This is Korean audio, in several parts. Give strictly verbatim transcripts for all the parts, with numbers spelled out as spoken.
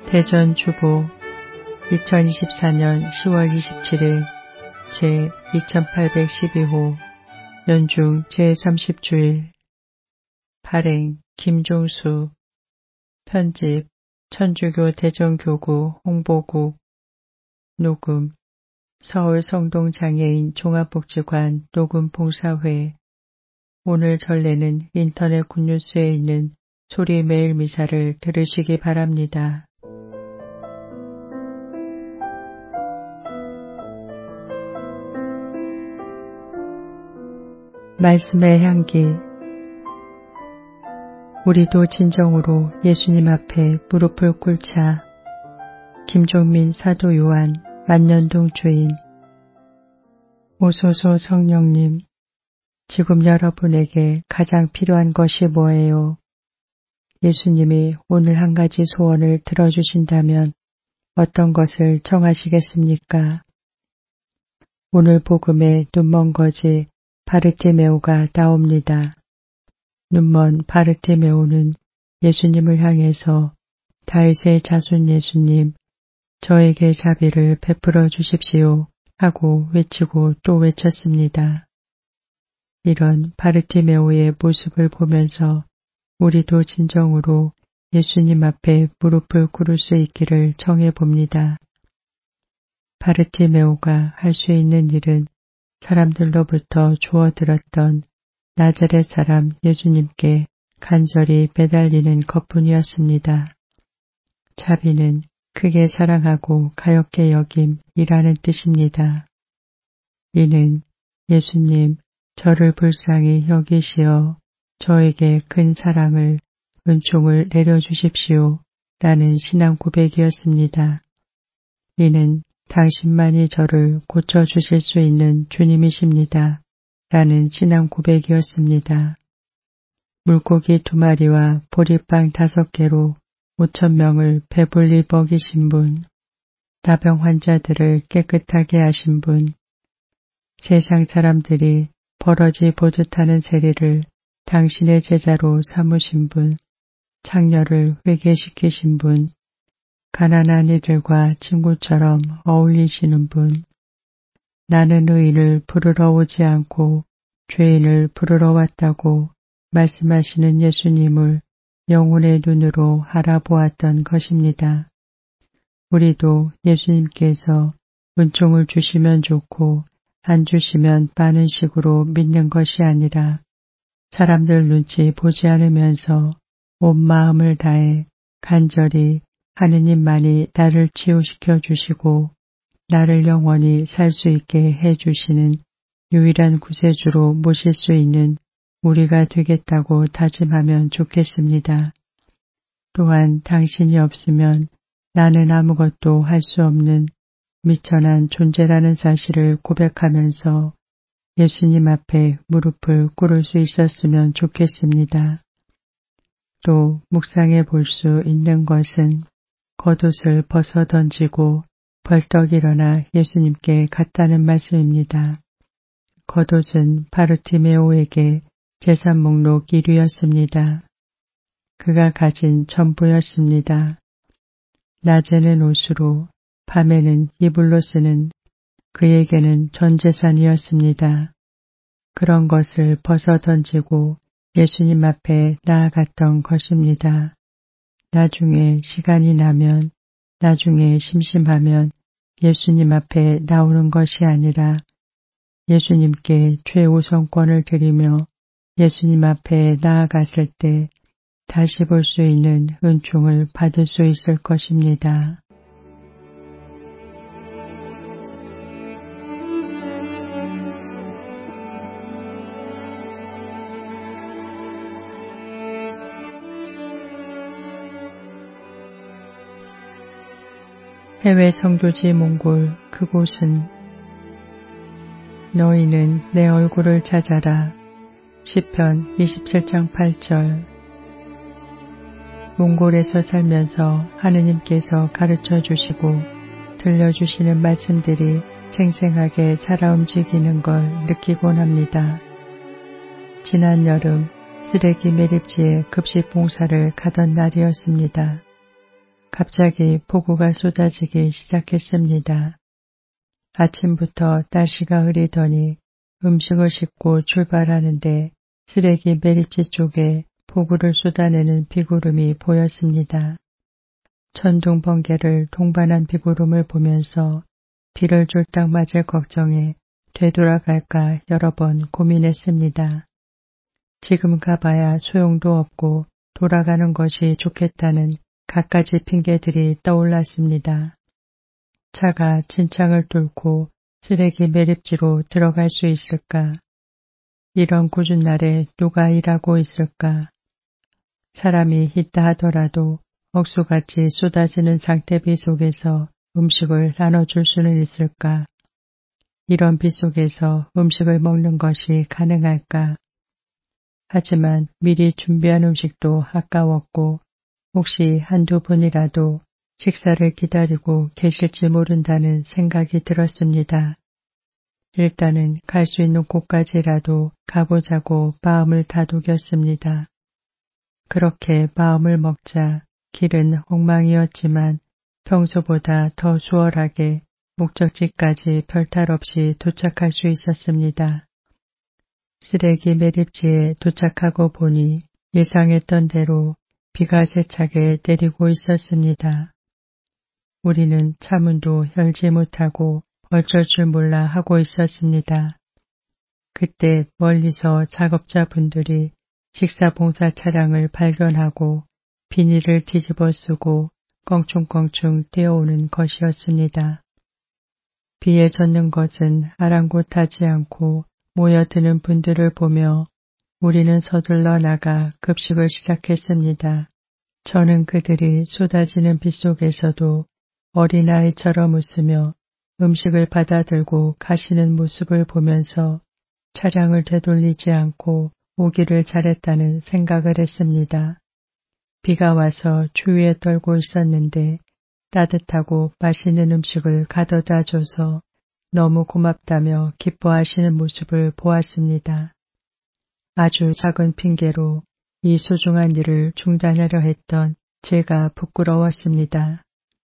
대전주보 이천이십사년 시월 이십칠일 제이천팔백십이 호 연중 제삼십주일 발행 김종수 편집 천주교 대전교구 홍보국 녹음 서울 성동장애인 종합복지관 녹음봉사회. 오늘 전례는 인터넷 굿뉴스에 있는 소리 매일 미사를 들으시기 바랍니다. 말씀의 향기. 우리도 진정으로 예수님 앞에 무릎을 꿇자. 김종민 사도 요한 만년동 주인. 오소서 성령님, 지금 여러분에게 가장 필요한 것이 뭐예요? 예수님이 오늘 한 가지 소원을 들어주신다면 어떤 것을 청하시겠습니까? 오늘 복음에 눈먼 거지 바르티메오가 나옵니다. 눈먼 바르티메오는 예수님을 향해서 다윗의 자손 예수님, 저에게 자비를 베풀어 주십시오 하고 외치고 또 외쳤습니다. 이런 바르티메오의 모습을 보면서 우리도 진정으로 예수님 앞에 무릎을 꿇을 수 있기를 청해봅니다. 바르티메오가 할 수 있는 일은 사람들로부터 주워들었던 나자렛 사람 예수님께 간절히 매달리는 것뿐이었습니다. 자비는 크게 사랑하고 가엾게 여김이라는 뜻입니다. 이는 예수님, 저를 불쌍히 여기시어 저에게 큰 사랑을, 은총을 내려주십시오 라는 신앙 고백이었습니다. 이는 당신만이 저를 고쳐주실 수 있는 주님이십니다 라는 신앙 고백이었습니다. 물고기 두 마리와 보리빵 다섯 개로 오천 명을 배불리 먹이신 분, 나병 환자들을 깨끗하게 하신 분, 세상 사람들이 버러지 보듯 하는 세리를 당신의 제자로 삼으신 분, 창녀를 회개시키신 분, 가난한 이들과 친구처럼 어울리시는 분, 나는 의인을 부르러 오지 않고 죄인을 부르러 왔다고 말씀하시는 예수님을 영혼의 눈으로 알아보았던 것입니다. 우리도 예수님께서 은총을 주시면 좋고 안 주시면 빠는 식으로 믿는 것이 아니라 사람들 눈치 보지 않으면서 온 마음을 다해 간절히 하느님만이 나를 치유시켜 주시고 나를 영원히 살 수 있게 해 주시는 유일한 구세주로 모실 수 있는 우리가 되겠다고 다짐하면 좋겠습니다. 또한 당신이 없으면 나는 아무것도 할 수 없는 미천한 존재라는 사실을 고백하면서 예수님 앞에 무릎을 꿇을 수 있었으면 좋겠습니다. 또 묵상해 볼 수 있는 것은 겉옷을 벗어 던지고 벌떡 일어나 예수님께 갔다는 말씀입니다. 겉옷은 바르티메오에게 재산 목록 일 위였습니다. 그가 가진 전부였습니다. 낮에는 옷으로, 밤에는 이불로 쓰는 그에게는 전 재산이었습니다. 그런 것을 벗어 던지고 예수님 앞에 나아갔던 것입니다. 나중에 시간이 나면, 나중에 심심하면 예수님 앞에 나오는 것이 아니라 예수님께 최우선권을 드리며 예수님 앞에 나아갔을 때 다시 볼 수 있는 은총을 받을 수 있을 것입니다. 해외 선교지 몽골 그곳은 너희는 내 얼굴을 찾아라. 시편 이십칠 장 팔 절. 몽골에서 살면서 하느님께서 가르쳐 주시고 들려주시는 말씀들이 생생하게 살아 움직이는 걸 느끼곤 합니다. 지난 여름 쓰레기 매립지에 급식 봉사를 가던 날이었습니다. 갑자기 폭우가 쏟아지기 시작했습니다. 아침부터 날씨가 흐리더니 음식을 싣고 출발하는데 쓰레기 매립지 쪽에 폭우를 쏟아내는 비구름이 보였습니다. 천둥 번개를 동반한 비구름을 보면서 비를 쫄딱 맞을 걱정에 되돌아갈까 여러 번 고민했습니다. 지금 가봐야 소용도 없고 돌아가는 것이 좋겠다는 갖가지 핑계들이 떠올랐습니다. 차가 진창을 뚫고 쓰레기 매립지로 들어갈 수 있을까? 이런 궂은 날에 누가 일하고 있을까? 사람이 있다 하더라도 억수같이 쏟아지는 장대비 속에서 음식을 나눠줄 수는 있을까? 이런 비 속에서 음식을 먹는 것이 가능할까? 하지만 미리 준비한 음식도 아까웠고 혹시 한두 분이라도 식사를 기다리고 계실지 모른다는 생각이 들었습니다. 일단은 갈 수 있는 곳까지라도 가보자고 마음을 다독였습니다. 그렇게 마음을 먹자 길은 엉망이었지만 평소보다 더 수월하게 목적지까지 별탈 없이 도착할 수 있었습니다. 쓰레기 매립지에 도착하고 보니 예상했던 대로 비가 세차게 내리고 있었습니다. 우리는 차문도 열지 못하고 어쩔 줄 몰라 하고 있었습니다. 그때 멀리서 작업자분들이 직사봉사 차량을 발견하고 비닐을 뒤집어 쓰고 껑충껑충 뛰어오는 것이었습니다. 비에 젖는 것은 아랑곳하지 않고 모여드는 분들을 보며 우리는 서둘러 나가 급식을 시작했습니다. 저는 그들이 쏟아지는 빗 속에서도 어린아이처럼 웃으며 음식을 받아들고 가시는 모습을 보면서 차량을 되돌리지 않고 오기를 잘했다는 생각을 했습니다. 비가 와서 추위에 떨고 있었는데 따뜻하고 맛있는 음식을 가져다 줘서 너무 고맙다며 기뻐하시는 모습을 보았습니다. 아주 작은 핑계로 이 소중한 일을 중단하려 했던 제가 부끄러웠습니다.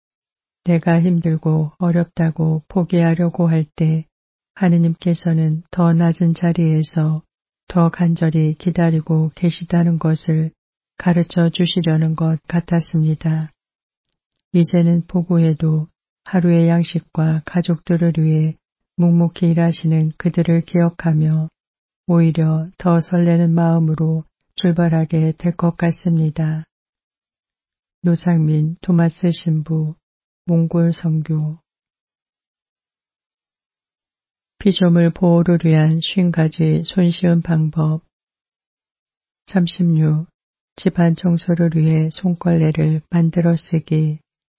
내가 힘들고 어렵다고 포기하려고 할 때 하느님께서는 더 낮은 자리에서 더 간절히 기다리고 계시다는 것을 가르쳐 주시려는 것 같았습니다. 이제는 폭우에도 하루의 양식과 가족들을 위해 묵묵히 일하시는 그들을 기억하며 오히려 더 설레는 마음으로 출발하게 될 것 같습니다. 노상민 토마스 신부 몽골 선교 피조물 보호를 위한 쉰 가지 손쉬운 방법 삼십육. 집안 청소를 위해 손걸레를 만들어 쓰기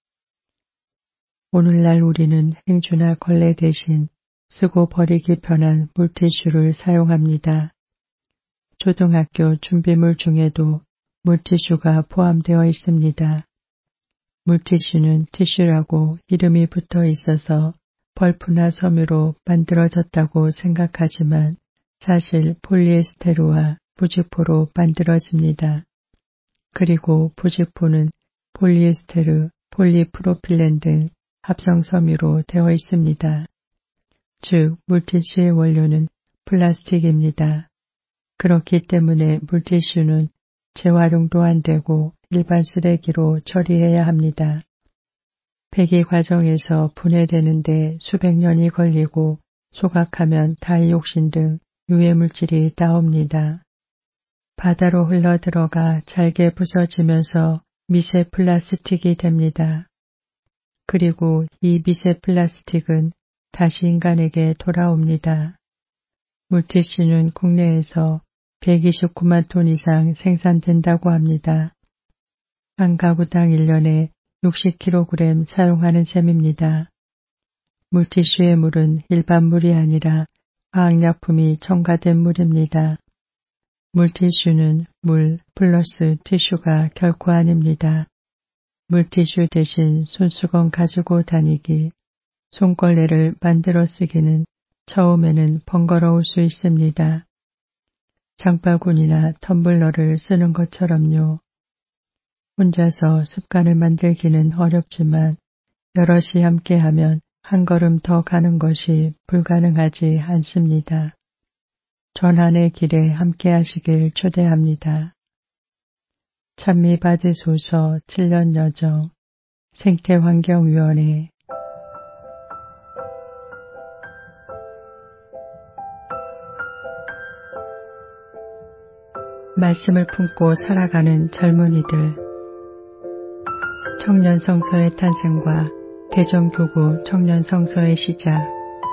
오늘날 우리는 행주나 걸레 대신 쓰고 버리기 편한 물티슈를 사용합니다. 초등학교 준비물 중에도 물티슈가 포함되어 있습니다. 물티슈는 티슈라고 이름이 붙어 있어서 벌프나 섬유로 만들어졌다고 생각하지만 사실 폴리에스테르와 부직포로 만들어집니다. 그리고 부직포는 폴리에스테르, 폴리프로필렌 등 합성 섬유로 되어 있습니다. 즉 물티슈의 원료는 플라스틱입니다. 그렇기 때문에 물티슈는 재활용도 안 되고 일반 쓰레기로 처리해야 합니다. 폐기 과정에서 분해되는데 수백 년이 걸리고 소각하면 다이옥신 등 유해물질이 나옵니다. 바다로 흘러들어가 잘게 부서지면서 미세 플라스틱이 됩니다. 그리고 이 미세 플라스틱은 다시 인간에게 돌아옵니다. 물티슈는 국내에서 백이십구만 톤 이상 생산된다고 합니다. 한 가구당 일 년에 육십 킬로그램 사용하는 셈입니다. 물티슈의 물은 일반 물이 아니라 화학약품이 첨가된 물입니다. 물티슈는 물 플러스 티슈가 결코 아닙니다. 물티슈 대신 손수건 가지고 다니기, 손걸레를 만들어 쓰기는 처음에는 번거로울 수 있습니다. 장바구니나 텀블러를 쓰는 것처럼요. 혼자서 습관을 만들기는 어렵지만 여럿이 함께하면 한 걸음 더 가는 것이 불가능하지 않습니다. 전환의 길에 함께하시길 초대합니다. 찬미 받으소서 칠 년 여정 생태환경위원회 말씀을 품고 살아가는 젊은이들 청년성서의 탄생과 대전교구 청년성서의 시작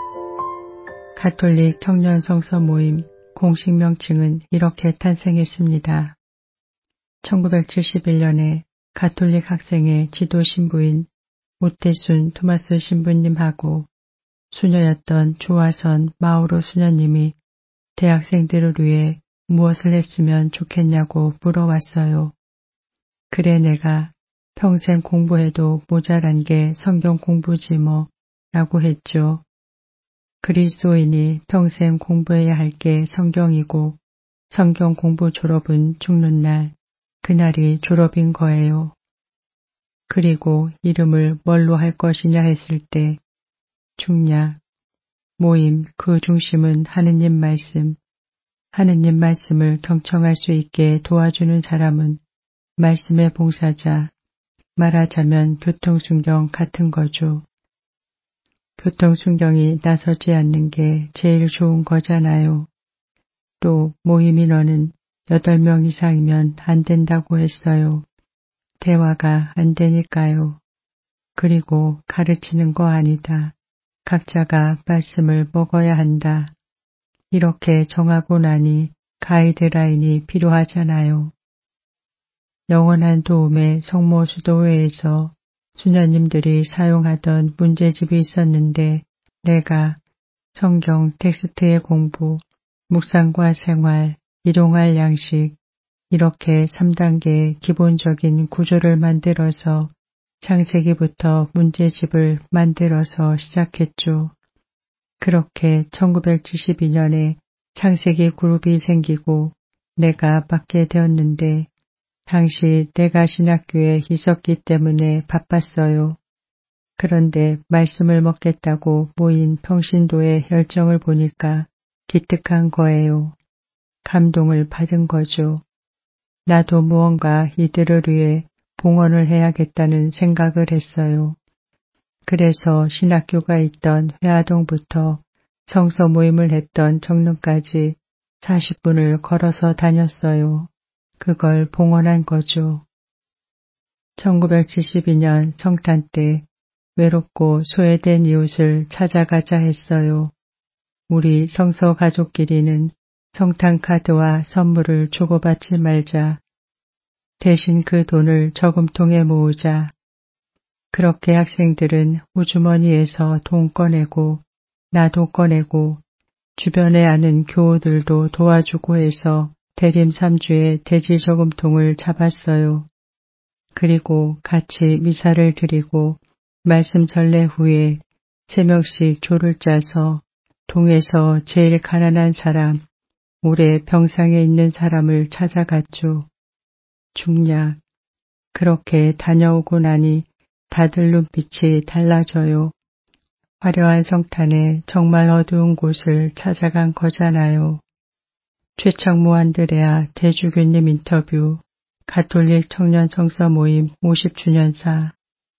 가톨릭 청년성서 모임 공식 명칭은 이렇게 탄생했습니다. 천구백칠십일 년에 가톨릭 학생의 지도 신부인 오태순 토마스 신부님하고 수녀였던 조화선 마우로 수녀님이 대학생들을 위해 무엇을 했으면 좋겠냐고 물어왔어요. 그래 내가 평생 공부해도 모자란 게 성경 공부지 뭐 라고 했죠. 그리스도인이 평생 공부해야 할 게 성경이고 성경 공부 졸업은 죽는 날, 그날이 졸업인 거예요. 그리고 이름을 뭘로 할 것이냐 했을 때 중략, 모임 그 중심은 하느님 말씀, 하느님 말씀을 경청할 수 있게 도와주는 사람은 말씀의 봉사자, 말하자면 교통순경 같은 거죠. 교통순경이 나서지 않는 게 제일 좋은 거잖아요. 또 모임 인원은 여덟 명 이상이면 안 된다고 했어요. 대화가 안 되니까요. 그리고 가르치는 거 아니다. 각자가 말씀을 먹어야 한다. 이렇게 정하고 나니 가이드라인이 필요하잖아요. 영원한 도움의 성모수도회에서 수녀님들이 사용하던 문제집이 있었는데 내가 성경 텍스트의 공부, 묵상과 생활, 일용할 양식 이렇게 삼 단계의 기본적인 구조를 만들어서 창세기부터 문제집을 만들어서 시작했죠. 그렇게 천구백칠십이 년에 창세기 그룹이 생기고 내가 맡게 되었는데 당시 내가 신학교에 있었기 때문에 바빴어요. 그런데 말씀을 먹겠다고 모인 평신도의 열정을 보니까 기특한 거예요. 감동을 받은 거죠. 나도 무언가 이들을 위해 봉헌을 해야겠다는 생각을 했어요. 그래서 신학교가 있던 회화동부터 성서 모임을 했던 정릉까지 사십 분을 걸어서 다녔어요. 그걸 봉헌한 거죠. 천구백칠십이 년 성탄 때 외롭고 소외된 이웃을 찾아가자 했어요. 우리 성서 가족끼리는 성탄 카드와 선물을 주고받지 말자. 대신 그 돈을 저금통에 모으자. 그렇게 학생들은 호주머니에서 돈 꺼내고 나도 꺼내고 주변에 아는 교우들도 도와주고 해서 대림 삼 주에 대지 저금통을 잡았어요. 그리고 같이 미사를 드리고 말씀 전례 후에 세 명씩 조를 짜서 동에서 제일 가난한 사람, 올해 병상에 있는 사람을 찾아갔죠. 중략. 그렇게 다녀오고 나니 다들 눈빛이 달라져요. 화려한 성탄에 정말 어두운 곳을 찾아간 거잖아요. 최창무 안드레아 대주교님 인터뷰 가톨릭 청년 성서 모임 오십 주년사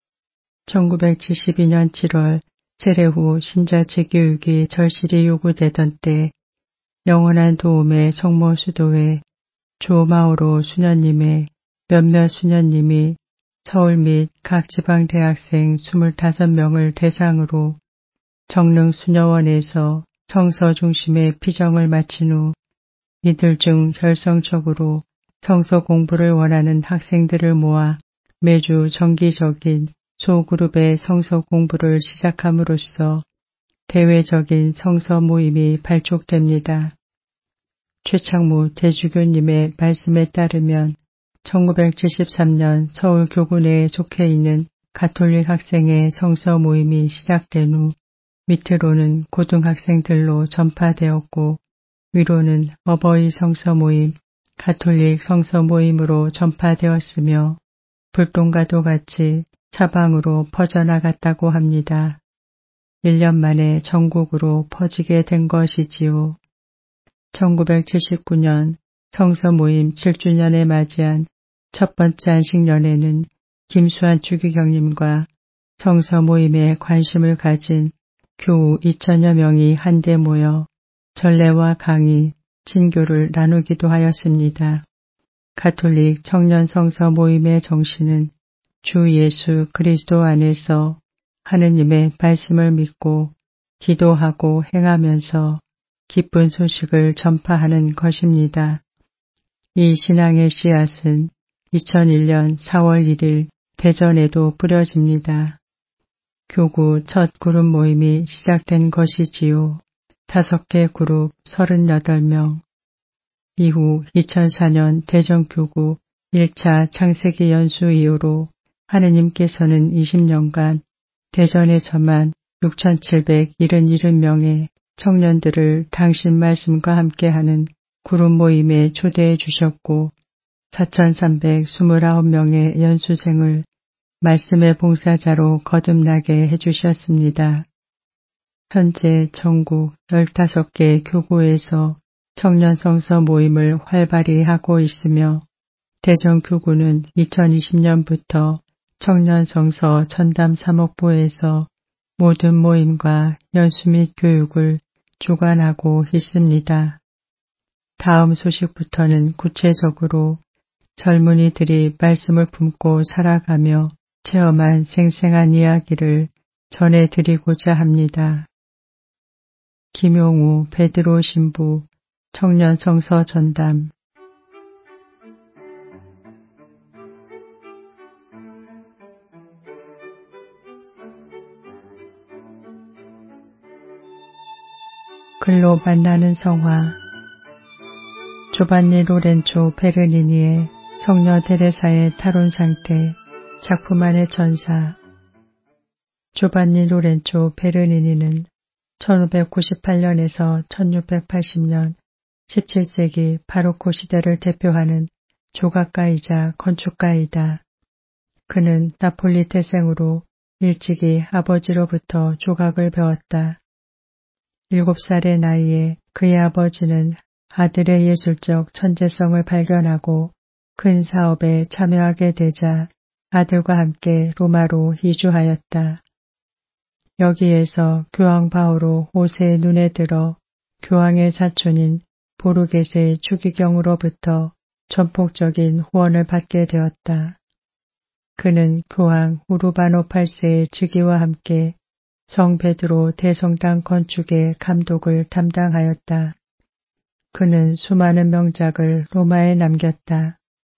천구백칠십이 년 칠월 세례 후 신자 재교육이 절실히 요구되던 때 영원한 도움의 성모수도회 조마오로 수녀님의 몇몇 수녀님이 서울 및 각 지방대학생 이십오 명을 대상으로 정릉 수녀원에서 성서 중심의 피정을 마친 후 이들 중 열성적으로 성서 공부를 원하는 학생들을 모아 매주 정기적인 소그룹의 성서 공부를 시작함으로써 대외적인 성서 모임이 발족됩니다. 최창무 대주교님의 말씀에 따르면 천구백칠십삼 년 서울 교구 내에 속해 있는 가톨릭 학생의 성서 모임이 시작된 후 밑으로는 고등학생들로 전파되었고 위로는 어버이 성서 모임, 가톨릭 성서 모임으로 전파되었으며 불똥과도 같이 사방으로 퍼져나갔다고 합니다. 일 년 만에 전국으로 퍼지게 된 것이지요. 천구백칠십구 년 성서 모임 칠 주년에 맞이한 첫 번째 안식년에는 김수환 주기경님과 성서 모임에 관심을 가진 교우 이천여 명이 한데 모여 전례와 강의, 진교를 나누기도 하였습니다. 가톨릭 청년 성서 모임의 정신은 주 예수 그리스도 안에서 하느님의 말씀을 믿고 기도하고 행하면서 기쁜 소식을 전파하는 것입니다. 이 신앙의 씨앗은 이천일 년 사월 일일 대전에도 뿌려집니다. 교구 첫 그룹 모임이 시작된 것이지요. 다섯 개 그룹 서른여덟 명. 이후 이천사 년 대전교구 일 차 창세기 연수 이후로 하느님께서는 이십 년간 대전에서만 육천칠백칠십칠 명의 청년들을 당신 말씀과 함께하는 그룹 모임에 초대해 주셨고 사천삼백이십구 명의 연수생을 말씀의 봉사자로 거듭나게 해주셨습니다. 현재 전국 열다섯 개 교구에서 청년 성서 모임을 활발히 하고 있으며 대전교구는 이천이십 년부터 청년 성서 전담 사목부에서 모든 모임과 연수 및 교육을 주관하고 있습니다. 다음 소식부터는 구체적으로 젊은이들이 말씀을 품고 살아가며 체험한 생생한 이야기를 전해드리고자 합니다. 김용우 베드로 신부 청년 성서 전담. 글로 만나는 성화. 조반니 로렌조 베르니니의 성녀 데레사의 탈원 상태. 작품 안의 전사. 조반니 로렌조 베르니니는 천오백구십팔 년에서 천육백팔십 년 십칠 세기 바로코 시대를 대표하는 조각가이자 건축가이다. 그는 나폴리 태생으로 일찍이 아버지로부터 조각을 배웠다. 일곱 살의 나이에 그의 아버지는 아들의 예술적 천재성을 발견하고 큰 사업에 참여하게 되자 아들과 함께 로마로 이주하였다. 여기에서 교황 바오로 오 세의 눈에 들어 교황의 사촌인 보르게세 추기경으로부터 전폭적인 후원을 받게 되었다. 그는 교황 우르바노 팔 세의 즉위와 함께 성 베드로 대성당 건축의 감독을 담당하였다. 그는 수많은 명작을 로마에 남겼다.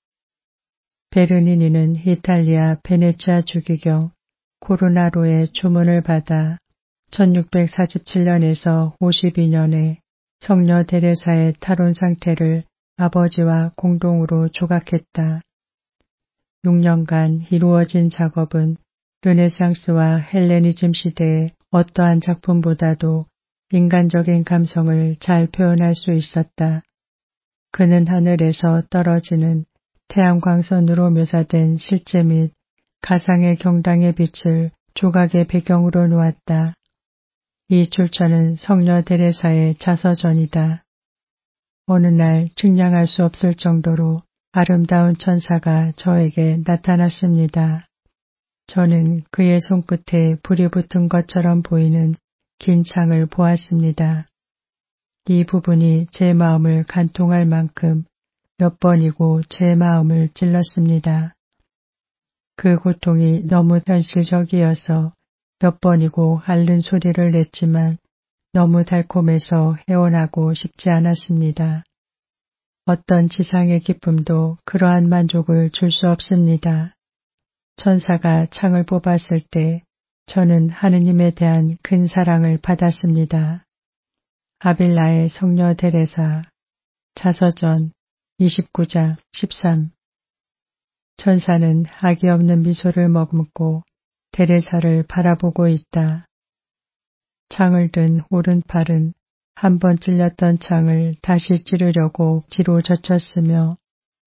베르니니는 이탈리아 베네치아 주기경 코르나로의 주문을 받아 천육백사십칠 년에서 오십이 년에 성녀 데레사의 탈원 상태를 아버지와 공동으로 조각했다. 육 년간 이루어진 작업은 르네상스와 헬레니즘 시대의 어떠한 작품보다도 인간적인 감성을 잘 표현할 수 있었다. 그는 하늘에서 떨어지는 태양광선으로 묘사된 실제 및 가상의 경당의 빛을 조각의 배경으로 놓았다. 이 출처는 성녀 데레사의 자서전이다. 어느 날 측량할 수 없을 정도로 아름다운 천사가 저에게 나타났습니다. 저는 그의 손끝에 불이 붙은 것처럼 보이는 긴 창을 보았습니다. 이 부분이 제 마음을 간통할 만큼 몇 번이고 제 마음을 찔렀습니다. 그 고통이 너무 현실적이어서 몇 번이고 앓는 소리를 냈지만 너무 달콤해서 헤어나고 싶지 않았습니다. 어떤 지상의 기쁨도 그러한 만족을 줄 수 없습니다. 천사가 창을 뽑았을 때 저는 하느님에 대한 큰 사랑을 받았습니다. 아빌라의 성녀 데레사 자서전 이십구 장 십삼. 천사는 악이 없는 미소를 머금고 데레사를 바라보고 있다. 창을 든 오른팔은 한 번 찔렸던 창을 다시 찌르려고 뒤로 젖혔으며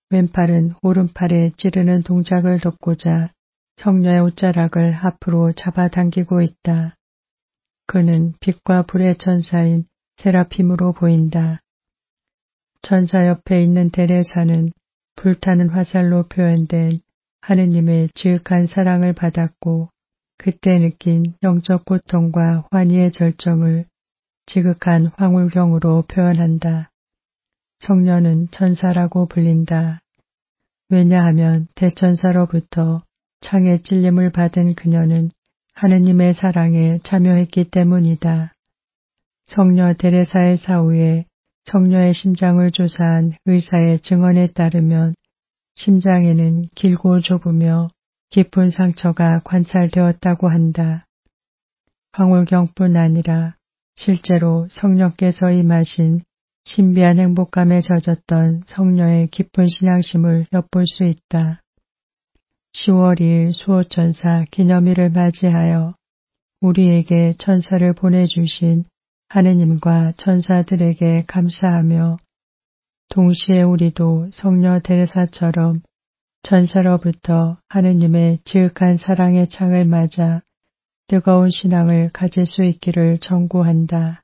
왼팔은 오른팔에 찌르는 동작을 돕고자 성녀의 옷자락을 앞으로 잡아당기고 있다. 그는 빛과 불의 천사인 세라핌으로 보인다. 천사 옆에 있는 데레사는 불타는 화살로 표현된 하느님의 지극한 사랑을 받았고 그때 느낀 영적 고통과 환희의 절정을 지극한 황홀경으로 표현한다. 성녀는 천사라고 불린다. 왜냐하면 대천사로부터 창의 찔림을 받은 그녀는 하느님의 사랑에 참여했기 때문이다. 성녀 데레사의 사후에 성녀의 심장을 조사한 의사의 증언에 따르면 심장에는 길고 좁으며 깊은 상처가 관찰되었다고 한다. 황홀경뿐 아니라 실제로 성령께서 임하신 신비한 행복감에 젖었던 성녀의 깊은 신앙심을 엿볼 수 있다. 시월 이일 수호천사 기념일을 맞이하여 우리에게 천사를 보내주신 하느님과 천사들에게 감사하며 동시에 우리도 성녀 데레사처럼 천사로부터 하느님의 지극한 사랑의 창을 맞아 뜨거운 신앙을 가질 수 있기를 청구한다.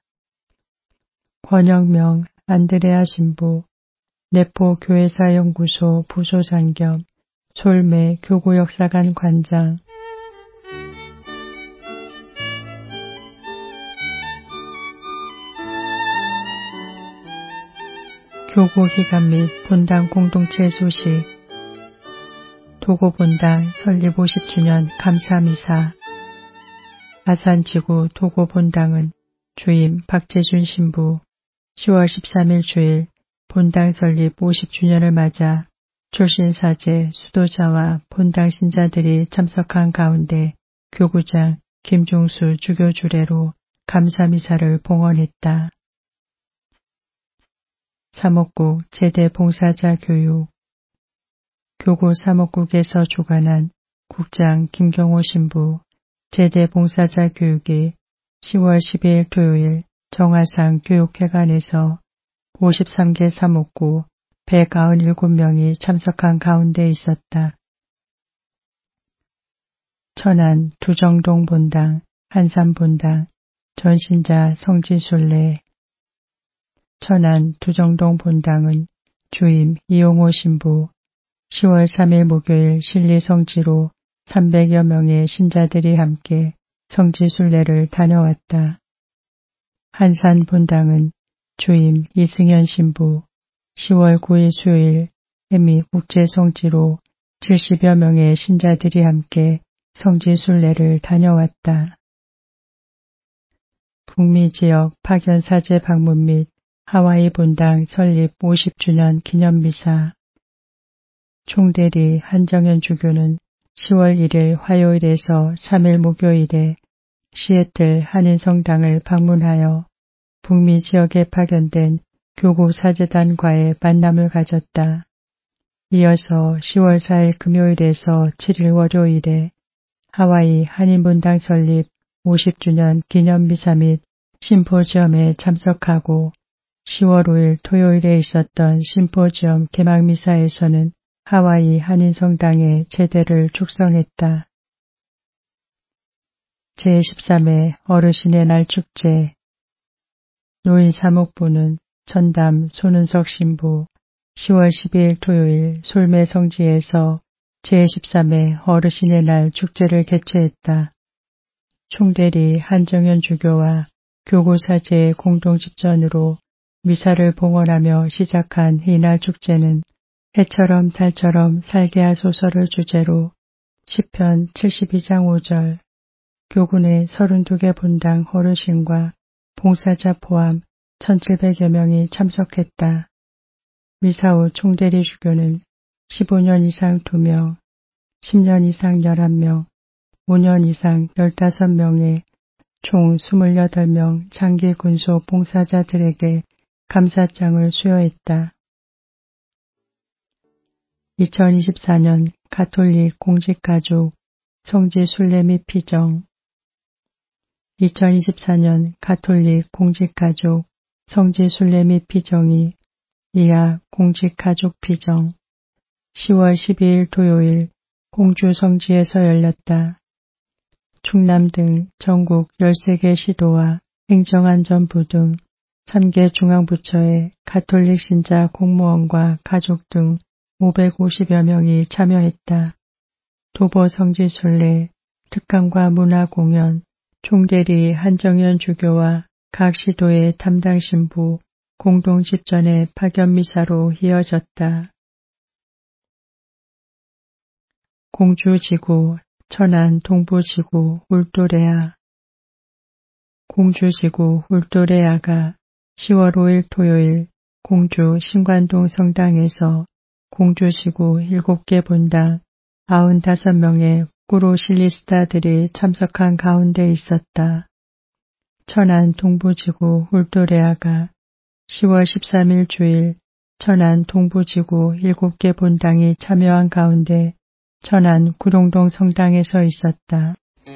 권영명 안드레아 신부, 내포 교회사 연구소 부소장 겸 솔메 교구역사관 관장. 교구 기간 및 본당 공동체 소식. 도고 본당 설립 오십 주년 감사미사. 아산지구 도고 본당은 주임 박재준 신부 시월 십삼일 주일 본당 설립 오십 주년을 맞아 출신사제 수도자와 본당 신자들이 참석한 가운데 교구장 김종수 주교 주례로 감사미사를 봉헌했다. 사목국 제대 봉사자 교육. 교구 사목국에서 주관한 국장 김경호 신부 제대 봉사자 교육이 시월 십이일 토요일 정화상 교육회관에서 오십삼 개 사목구 백구십칠 명이 참석한 가운데 있었다. 천안 두정동 본당, 한산 본당, 전신자 성지순례. 천안 두정동 본당은 주임 이용호 신부 시월 삼일 목요일 신리성지로 삼백여 명의 신자들이 함께 성지순례를 다녀왔다. 한산 본당은 주임 이승현 신부 시월 구일 수요일 해미 국제성지로 칠십여 명의 신자들이 함께 성지순례를 다녀왔다. 북미 지역 파견사제 방문 및 하와이 본당 설립 오십 주년 기념미사. 총대리 한정현 주교는 시월 일일 화요일에서 삼일 목요일에 시애틀 한인성당을 방문하여 북미 지역에 파견된 교구 사제단과의 만남을 가졌다. 이어서 시월 사일 금요일에서 칠일 월요일에 하와이 한인본당 설립 오십 주년 기념미사 및 심포지엄에 참석하고 시월 오일 토요일에 있었던 심포지엄 개막미사에서는 하와이 한인성당의 제대를 축성했다. 제십삼 회 어르신의 날 축제. 노인사목부는 전담 손은석 신부 시월 십이일 토요일 솔매성지에서 제십삼 회 어르신의 날 축제를 개최했다. 총대리 한정현 주교와 교구사제의 공동집전으로 미사를 봉헌하며 시작한 이날 축제는 해처럼 달처럼 살게 하소서를 주제로 시편 칠십이 장 오 절, 교구 내 서른두 개 본당 어르신과 봉사자 포함 천칠백여 명이 참석했다. 미사 후 총대리 주교는 십오 년 이상 두 명, 십 년 이상 열한 명, 오 년 이상 열다섯 명의 총 이십팔 명 장기 군소 봉사자들에게 감사장을 수여했다. 이천이십사 년 가톨릭 공직가족 성지순례 및 피정. 이천이십사 년 가톨릭 공직가족 성지순례 및 피정이 이하 공직가족 피정, 시월 십이일 토요일 공주 성지에서 열렸다. 충남 등 전국 열세 개 시도와 행정안전부 등 삼 개 중앙부처의 가톨릭 신자 공무원과 가족 등 오백오십여 명이 참여했다. 도보 성지순례, 특강과 문화공연, 총대리 한정현 주교와 각 시도의 담당 신부 공동 집전의 파견미사로 이어졌다. 공주지구, 천안 동부지구 울도레아. 공주지구 울도레아가 시월 오일 토요일 공주 신관동 성당에서 공주지구 일곱 개 본당 구십오 명의 꾸루 실리스타들이 참석한 가운데 있었다. 천안 동부지구 울도레아가 시월 십삼일 주일 천안 동부지구 일곱 개 본당이 참여한 가운데 천안 구룡동 성당에서 있었다.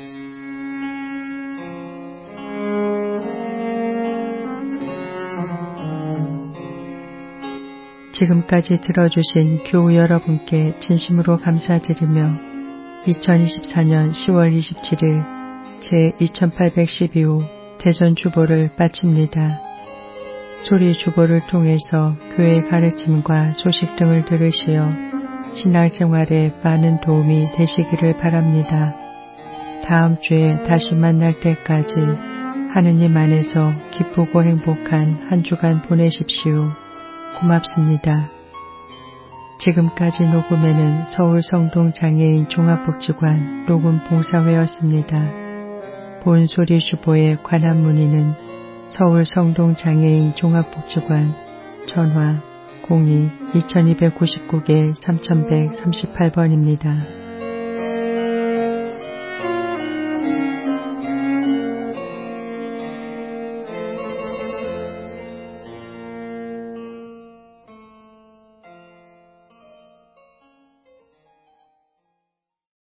지금까지 들어주신 교우 여러분께 진심으로 감사드리며 이천이십사년 시월 이십칠일 제이천팔백십이 호 대전 주보를 마칩니다. 소리 주보를 통해서 교회의 가르침과 소식 등을 들으시어 신앙생활에 많은 도움이 되시기를 바랍니다. 다음 주에 다시 만날 때까지 하느님 안에서 기쁘고 행복한 한 주간 보내십시오. 고맙습니다. 지금까지 녹음에는 서울성동 장애인 종합복지관 녹음봉사회였습니다. 본 소리 주보에 관한 문의는 서울성동 장애인 종합복지관 전화 공이 이천이백구십구 개 삼천백삼십팔 번입니다.